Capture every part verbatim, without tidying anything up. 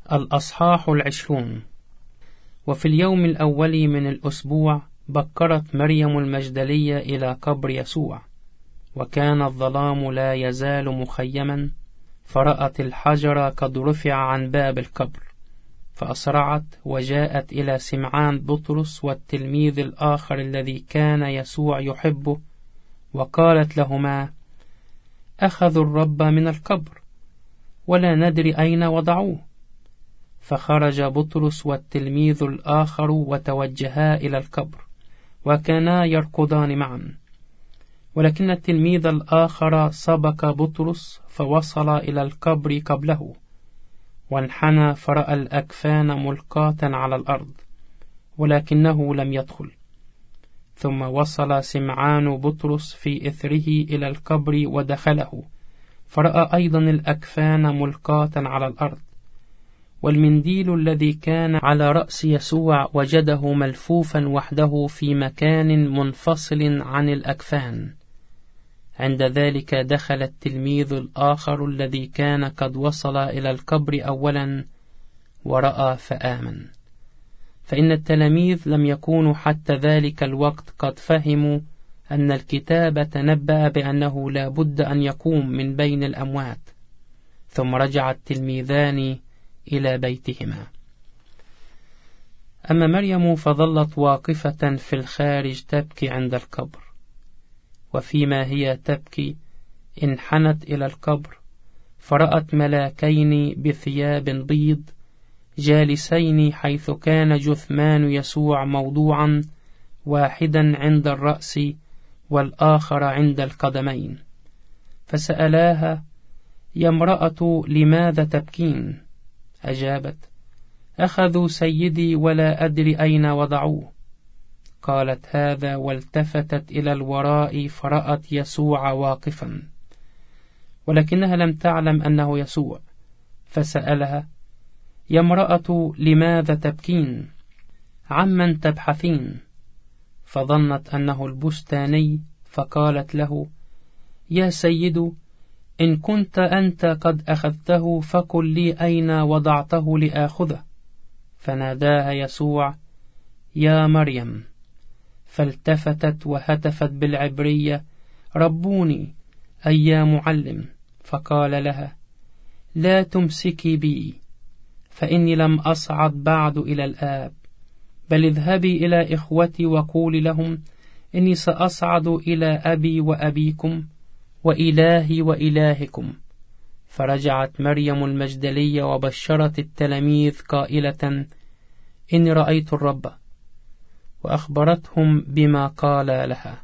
الأصحاح العشرون. وفي اليوم الأول من الأسبوع بكرت مريم المجدلية إلى قبر يسوع، وكان الظلام لا يزال مخيما، فرأت الحجر قد رفع عن باب القبر، فأسرعت وجاءت إلى سمعان بطرس والتلميذ الآخر الذي كان يسوع يحبه، وقالت لهما: أخذوا الرب من القبر ولا ندري أين وضعوه. فخرج بطرس والتلميذ الآخر وتوجها إلى القبر، وكانا يركضان معا، ولكن التلميذ الآخر سبق بطرس فوصل إلى القبر قبله، وانحنى فرأى الأكفان ملقاة على الأرض، ولكنه لم يدخل. ثم وصل سمعان بطرس في إثره إلى القبر ودخله، فرأى أيضا الأكفان ملقاة على الأرض، والمنديل الذي كان على رأس يسوع وجده ملفوفا وحده في مكان منفصل عن الأكفان. عند ذلك دخل التلميذ الآخر الذي كان قد وصل إلى القبر أولا ورأى فآمن. فإن التلاميذ لم يكونوا حتى ذلك الوقت قد فهموا أن الكتاب تنبأ بأنه لا بد أن يقوم من بين الأموات. ثم رجع التلميذان إلى بيتهما. أما مريم فظلت واقفة في الخارج تبكي عند القبر، وفيما هي تبكي انحنت إلى القبر، فرأت ملاكين بثياب بيض جالسين حيث كان جثمان يسوع موضوعا، واحدا عند الرأس والآخر عند القدمين. فسألاها: يا امرأة، لماذا تبكين؟ أجابت: أخذوا سيدي ولا أدري أين وضعوه. قالت هذا والتفتت إلى الوراء فرأت يسوع واقفا، ولكنها لم تعلم أنه يسوع. فسألها: يا امرأة، لماذا تبكين؟ عمن تبحثين؟ فظنت أنه البستاني، فقالت له: يا سيد، إن كنت أنت قد أخذته فقل لي أين وضعته لآخذه. فناداها يسوع: يا مريم. فالتفتت وهتفت بالعبرية: ربوني، أي يا معلم. فقال لها: لا تمسكي بي، فإني لم أصعد بعد إلى الآب، بل اذهبي إلى إخوتي وقولي لهم إني سأصعد إلى أبي وأبيكم وإلهي وإلهكم. فرجعت مريم المجدلية وبشرت التلاميذ قائلة: إني رأيت الرب، وأخبرتهم بما قال لها.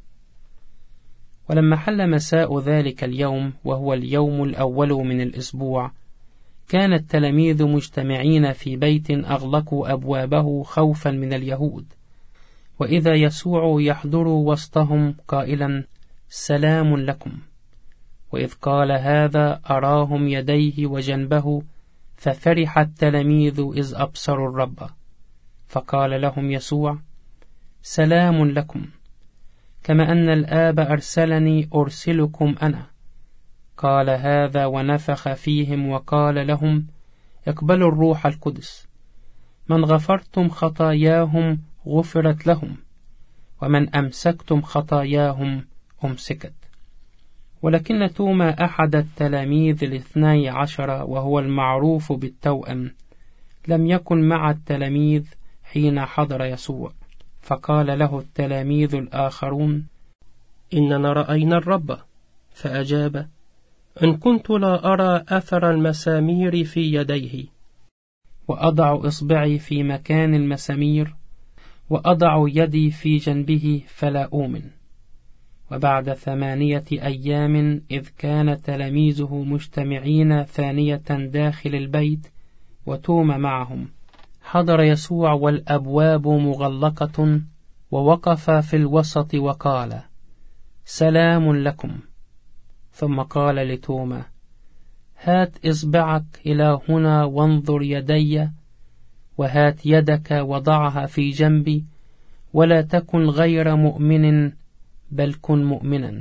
ولما حل مساء ذلك اليوم، وهو اليوم الأول من الأسبوع، كان التلاميذ مجتمعين في بيت أغلقوا أبوابه خوفا من اليهود، وإذا يسوع يحضر وسطهم قائلا: سلام لكم. وإذ قال هذا أراهم يديه وجنبه، ففرح التلاميذ إذ أبصروا الرب. فقال لهم يسوع: سلام لكم، كما أن الآب أرسلني أرسلكم أنا. قال هذا ونفخ فيهم وقال لهم: اقبلوا الروح القدس. من غفرتم خطاياهم غفرت لهم، ومن أمسكتم خطاياهم أمسكت. ولكن توما أحد التلاميذ الاثني عشر، وهو المعروف بالتوأم، لم يكن مع التلاميذ حين حضر يسوع. فقال له التلاميذ الآخرون: إننا رأينا الرب. فأجاب: إن كنت لا أرى أثر المسامير في يديه، وأضع إصبعي في مكان المسامير، وأضع يدي في جنبه، فلا أؤمن. وبعد ثمانية أيام، إذ كان تلاميذه مجتمعين ثانية داخل البيت وتوما معهم، حضر يسوع والأبواب مغلقة، ووقف في الوسط وقال: سلام لكم. ثم قال لتوما: هات إصبعك إلى هنا وانظر يدي، وهات يدك وضعها في جنبي، ولا تكن غير مؤمن بل كن مؤمنا.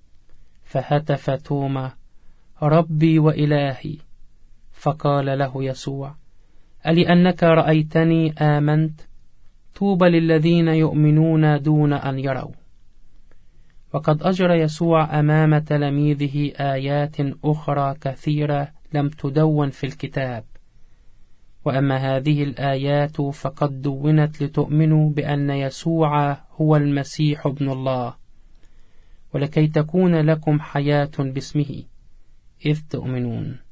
فهتف توما: ربي وإلهي. فقال له يسوع: ألأنك رأيتني آمنت؟ طوبى للذين يؤمنون دون أن يروا. وقد أجرى يسوع أمام تلاميذه آيات أخرى كثيرة لم تدون في الكتاب، وأما هذه الآيات فقد دونت لتؤمنوا بأن يسوع هو المسيح ابن الله، ولكي تكون لكم حياة باسمه إذ تؤمنون.